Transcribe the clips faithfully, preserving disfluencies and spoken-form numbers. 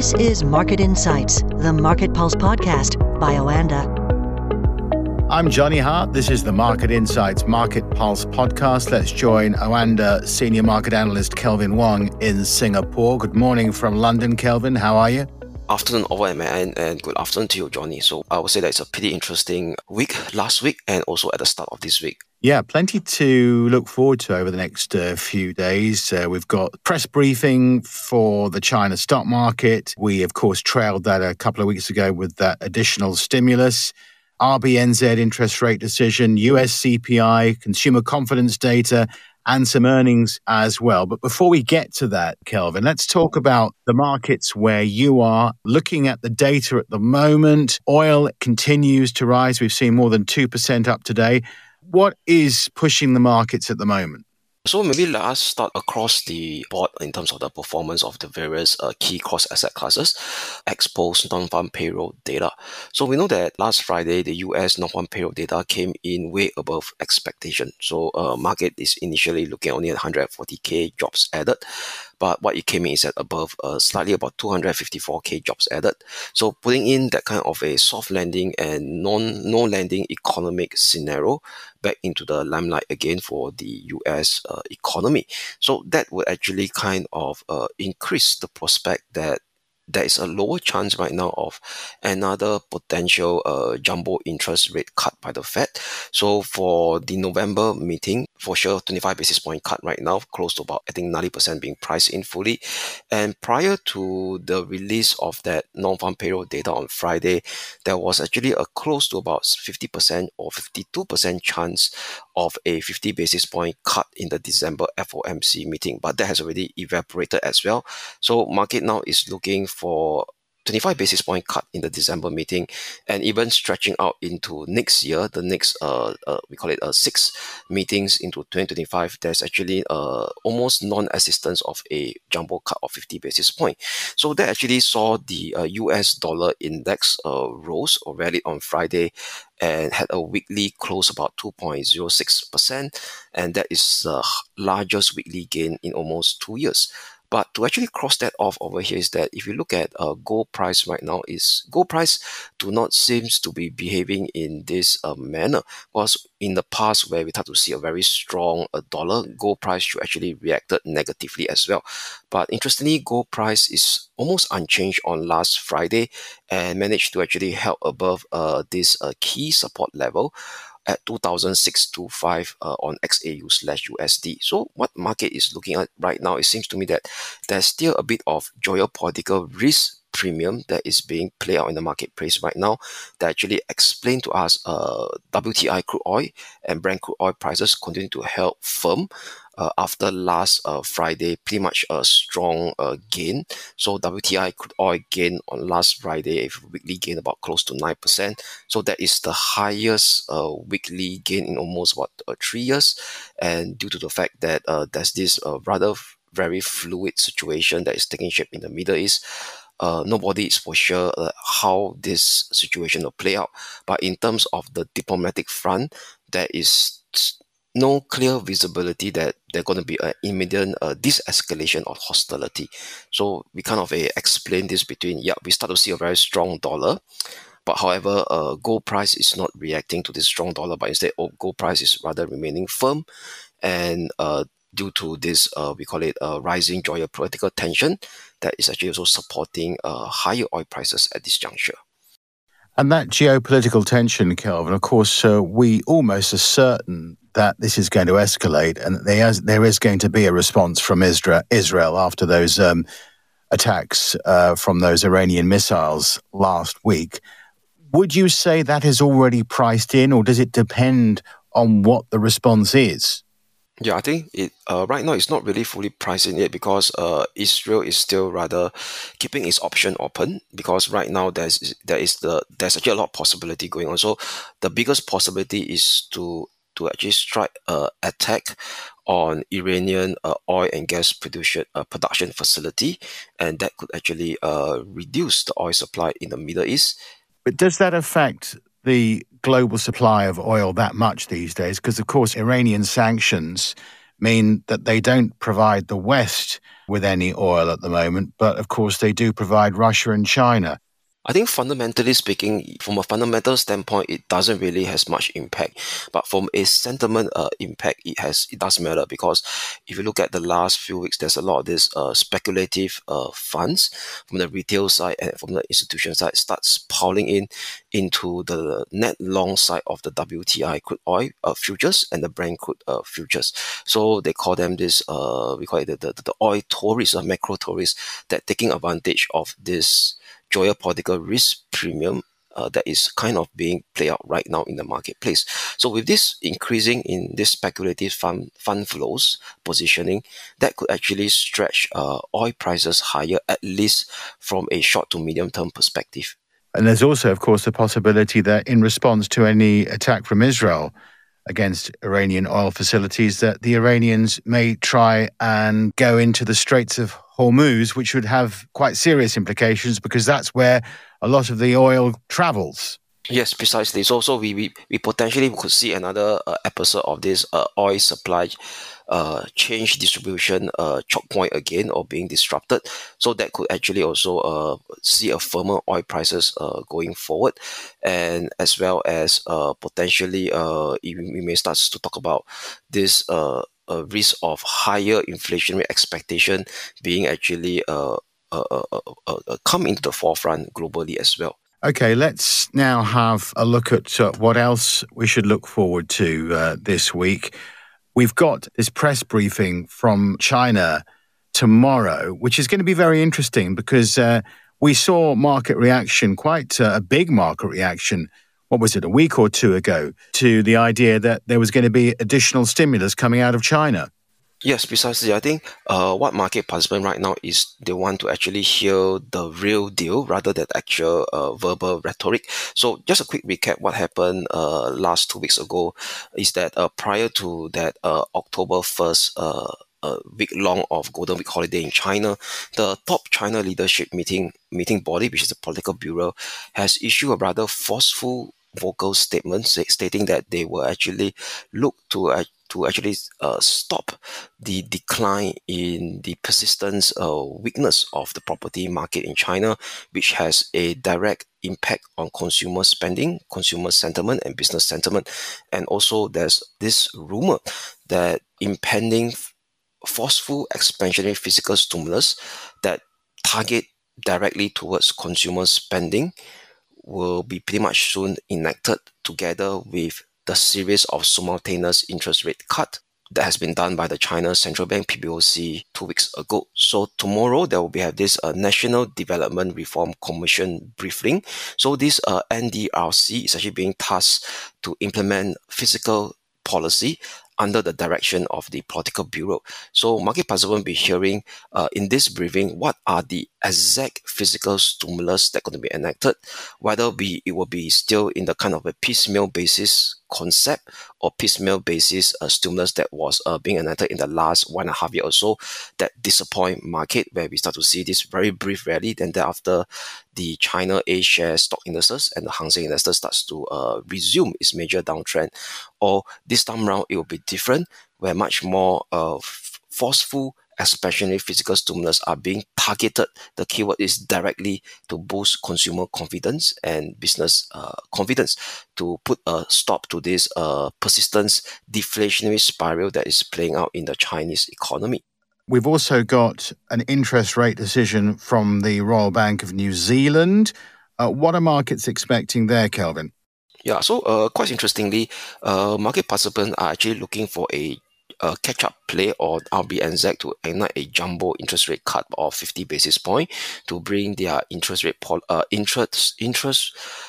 This is Market Insights, the Market Pulse podcast by Oanda. I'm Johnny Hart. This is the Market Insights Market Pulse podcast. Let's join Oanda Senior Market Analyst Kelvin Wong in Singapore. Good morning from London, Kelvin. How are you? Afternoon over at my end, and good afternoon to you, Johnny. So I would say that it's a pretty interesting week last week and also at the start of this week. Yeah, plenty to look forward to over the next uh, few days. Uh, we've got press briefing for the China stock market. We, of course, trailed that a couple of weeks ago with that additional stimulus. R B N Z interest rate decision, U S C P I, consumer confidence data, and some earnings as well. But before we get to that, Kelvin, let's talk about the markets where you are. Looking at the data at the moment, oil continues to rise. We've seen more than two percent up today. What is pushing the markets at the moment? So maybe let us start across the board in terms of the performance of the various uh, key cross-asset classes, exposed non-farm payroll data. So we know that last Friday, the U S non-farm payroll data came in way above expectation. So uh, market is initially looking only at one hundred forty thousand jobs added. But what it came in is at above, uh, slightly about two hundred fifty-four thousand jobs added. So putting in that kind of a soft landing and non no landing economic scenario back into the limelight again for the U S uh, economy. So that would actually kind of uh, increase the prospect that there is a lower chance right now of another potential uh, jumbo interest rate cut by the Fed. So for the November meeting, for sure, twenty-five basis point cut right now, close to about, I think, ninety percent being priced in fully. And prior to the release of that non-farm payroll data on Friday, there was actually a close to about fifty percent or fifty-two percent chance of a fifty basis point cut in the December F O M C meeting. But that has already evaporated as well. So market now is looking for twenty-five basis point cut in the December meeting, and even stretching out into next year, the next uh, uh we call it uh, six meetings into twenty twenty-five. There's actually uh almost non-existence of a jumbo cut of fifty basis point. So that actually saw the uh, U S dollar index uh rose or rallied on Friday and had a weekly close about two point zero six percent, and that is the largest weekly gain in almost two years. But to actually cross that off over here is that if you look at uh, gold price right now, is gold price do not seems to be behaving in this uh, manner. Because in the past where we start to see a very strong uh, dollar, gold price should actually reacted negatively as well. But interestingly, gold price is almost unchanged on last Friday and managed to actually help above uh, this uh, key support level at two thousand six hundred twenty-five uh, on X A U slash U S D. So what market is looking at right now, it seems to me that there's still a bit of geopolitical risk premium that is being played out in the marketplace right now that actually explain to us uh, W T I crude oil and Brent crude oil prices continue to help firm uh, after last uh, Friday, pretty much a strong uh, gain. So W T I crude oil gain on last Friday, a weekly gain about close to nine percent. So that is the highest uh, weekly gain in almost about uh, three years. And due to the fact that uh, there's this uh, rather very fluid situation that is taking shape in the Middle East, Uh, nobody is for sure uh, how this situation will play out. But in terms of the diplomatic front, there is no clear visibility that there's going to be an immediate uh, de-escalation of hostility. So we kind of uh, explain this between, yeah, we start to see a very strong dollar. But however, uh, gold price is not reacting to this strong dollar, but instead oh, gold price is rather remaining firm. And uh, due to this, uh, we call it uh, rising geopolitical tension that is actually also supporting uh, higher oil prices at this juncture. And that geopolitical tension, Kelvin, of course, uh, we almost are certain that this is going to escalate and that there is, there is going to be a response from Israel, Israel after those um, attacks uh, from those Iranian missiles last week. Would you say that is already priced in, or does it depend on what the response is? Yeah, I think it uh, right now it's not really fully priced in yet because uh, Israel is still rather keeping its option open, because right now there's there is the there's actually a lot of possibility going on. So the biggest possibility is to to actually strike uh, attack on Iranian uh, oil and gas production uh, production facility, and that could actually uh, reduce the oil supply in the Middle East. But does that affect the global supply of oil that much these days? Because, of course, Iranian sanctions mean that they don't provide the West with any oil at the moment. But of course, they do provide Russia and China. I think fundamentally speaking, from a fundamental standpoint, it doesn't really has much impact. But from a sentiment uh, impact, it has it does matter, because if you look at the last few weeks, there's a lot of this uh, speculative uh, funds from the retail side and from the institution side starts piling in into the net long side of the W T I crude oil uh, futures and the Brent crude uh, futures. So they call them this, uh, we call it the, the, the oil tourists, or macro tourists, that taking advantage of this geopolitical risk premium uh, that is kind of being played out right now in the marketplace. So with this increasing in this speculative fund, fund flows positioning, that could actually stretch uh, oil prices higher, at least from a short to medium term perspective. And there's also, of course, the possibility that in response to any attack from Israel against Iranian oil facilities, that the Iranians may try and go into the Straits of Hormuz, which would have quite serious implications, because that's where a lot of the oil travels. Yes, precisely. So, so we, we, we potentially could see another uh, episode of this uh, oil supply uh, change distribution uh, choke point again, or being disrupted. So that could actually also uh, see a firmer oil prices uh, going forward, and as well as uh, potentially uh, we may start to talk about this uh, uh, risk of higher inflationary expectation being actually uh, uh, uh, uh, uh, come into the forefront globally as well. Okay, let's now have a look at uh, what else we should look forward to uh, this week. We've got this press briefing from China tomorrow, which is going to be very interesting, because uh, we saw market reaction, quite uh, a big market reaction, what was it, a week or two ago, to the idea that there was going to be additional stimulus coming out of China. Yes, precisely. I think uh, what market participants right now is they want to actually hear the real deal rather than actual uh, verbal rhetoric. So just a quick recap, what happened uh, last two weeks ago is that uh, prior to that uh, October first uh, uh, week long of Golden Week holiday in China, the top China leadership meeting meeting body, which is the Political Bureau, has issued a rather forceful vocal statement say, stating that they will actually look to uh, to actually uh, stop the decline in the persistent uh, weakness of the property market in China, which has a direct impact on consumer spending, consumer sentiment, and business sentiment. And also there's this rumor that impending forceful expansionary fiscal stimulus that target directly towards consumer spending will be pretty much soon enacted, together with the series of simultaneous interest rate cut that has been done by the China Central Bank P B O C two weeks ago. So tomorrow there will be have this uh, National Development Reform Commission briefing. So this uh, N D R C is actually being tasked to implement fiscal policy under the direction of the Political Bureau. So market participants will be hearing uh, in this briefing what are the exact fiscal stimulus that are going to be enacted, whether be it will be still in the kind of a piecemeal basis concept or piecemeal basis uh, stimulus that was uh, being enacted in the last one and a half year or so that disappoint market, where we start to see this very brief rally, then thereafter the China A share stock indexes and the Hang Seng indexes starts to uh, resume its major downtrend. Or this time around it will be different, where much more uh, forceful expansionary fiscal stimulus are being targeted. The keyword is directly to boost consumer confidence and business uh, confidence, to put a stop to this uh, persistent deflationary spiral that is playing out in the Chinese economy. We've also got an interest rate decision from the Royal Bank of New Zealand. Uh, what are markets expecting there, Kelvin? Yeah, so uh, quite interestingly, uh, market participants are actually looking for a Uh, catch-up play on R B N Z to enact a jumbo interest rate cut of fifty basis point to bring their interest rate pol- uh, interest interest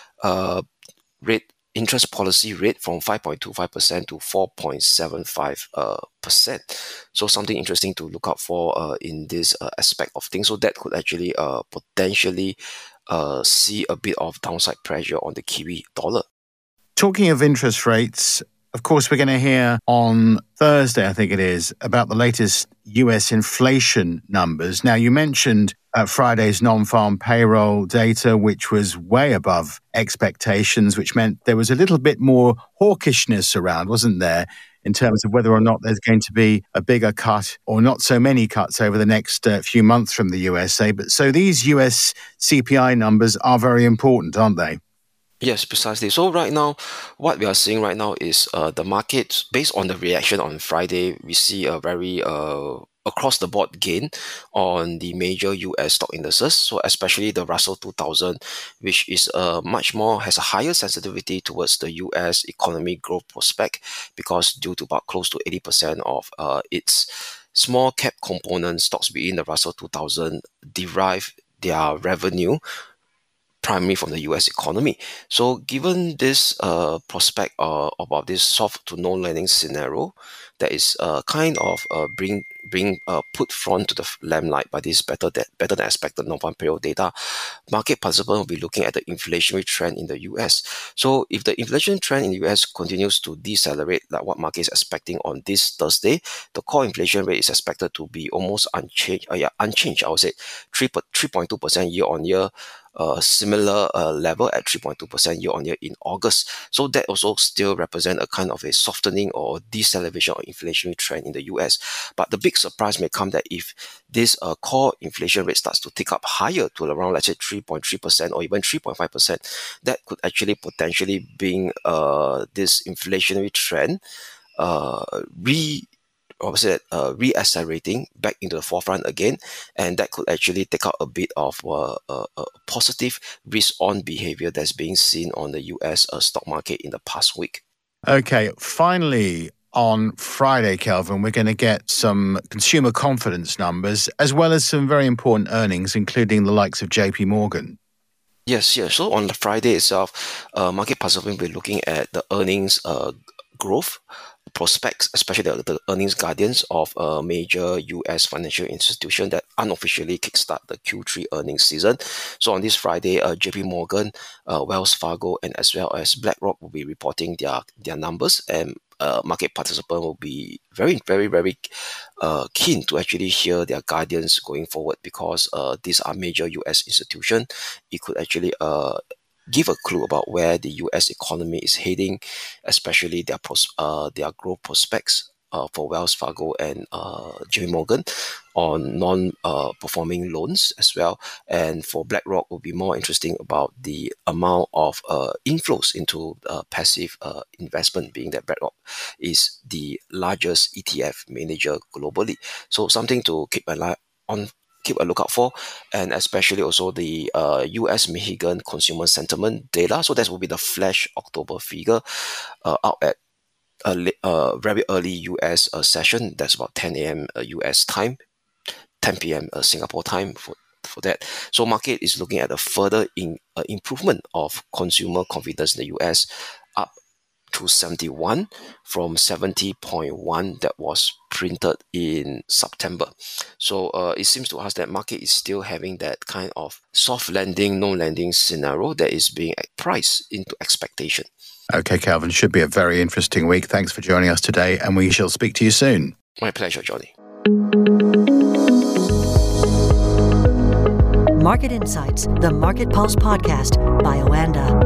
uh, rate interest policy rate from five point two five percent to four point seven five percent. So something interesting to look out for uh, in this uh, aspect of things. So that could actually uh, potentially uh, see a bit of downside pressure on the Kiwi dollar. Talking of interest rates, of course, we're going to hear on Thursday, I think it is, about the latest U S inflation numbers. Now, you mentioned uh, Friday's non-farm payroll data, which was way above expectations, which meant there was a little bit more hawkishness around, wasn't there, in terms of whether or not there's going to be a bigger cut or not so many cuts over the next uh, few months from the U S A. But so these U S C P I numbers are very important, aren't they? Yes, precisely. So right now, what we are seeing right now is uh, the market, based on the reaction on Friday, we see a very uh, across-the-board gain on the major U S stock indices. So especially the Russell two thousand, which is uh, much more, has a higher sensitivity towards the U S economy growth prospect, because due to about close to eighty percent of uh, its small cap component stocks within the Russell two thousand derive their revenue primarily from the U S economy. So given this uh, prospect uh, about this soft to no landing scenario that is uh, kind of uh, bring being uh, put front to the limelight by this better than, better than expected non-farm payroll data, market participants will be looking at the inflationary trend in the U S. So if the inflation trend in the U S continues to decelerate, like what market is expecting on this Thursday, the core inflation rate is expected to be almost unchanged. Uh, yeah, unchanged. I would say three point two percent year on year. Uh, similar uh, level at three point two percent year on year in August. So that also still represent a kind of a softening or deceleration of inflationary trend in the U S. But the big surprise may come that if this uh, core inflation rate starts to tick up higher to around, let's say, three point three percent or even three point five percent, that could actually potentially bring uh, this inflationary trend uh, re obviously uh, re-accelerating back into the forefront again, and that could actually take out a bit of uh, a, a positive risk-on behavior that's being seen on the U S uh, stock market in the past week. Okay, finally, on Friday, Kelvin, we're going to get some consumer confidence numbers, as well as some very important earnings, including the likes of J P Morgan. Yes, yes. So on the Friday itself, uh, market participants will be looking at the earnings uh, growth prospects, especially the, the earnings guidance of a major U S financial institution that unofficially kickstart the Q three earnings season. So on this Friday, uh, J P Morgan, uh, Wells Fargo, and as well as BlackRock will be reporting their their numbers, and uh, market participants will be very, very, very uh, keen to actually hear their guidance going forward, because uh, these are major U S institutions. It could actually uh, give a clue about where the U S economy is heading, especially their pros- uh, their growth prospects uh, for Wells Fargo and uh, J P Morgan on non-performing uh, loans as well. And for BlackRock, will be more interesting about the amount of uh, inflows into uh, passive uh, investment, being that BlackRock is the largest E T F manager globally. So something to keep an eye on. Keep a lookout for, and especially also the uh, U S Michigan consumer sentiment data. So that will be the flash October figure uh, out at a uh, very early U S uh, session. That's about ten a.m. Uh, U S time, ten p.m. Uh, Singapore time for for that. So market is looking at a further in, uh, improvement of consumer confidence in the U S, up to seventy-one from seventy point one that was printed in September. So uh, it seems to us that market is still having that kind of soft landing, no landing scenario that is being priced into expectation. Okay, Kelvin, should be a very interesting week. Thanks for joining us today, and we shall speak to you soon. My pleasure, Johnny. Market Insights, the Market Pulse podcast by Oanda.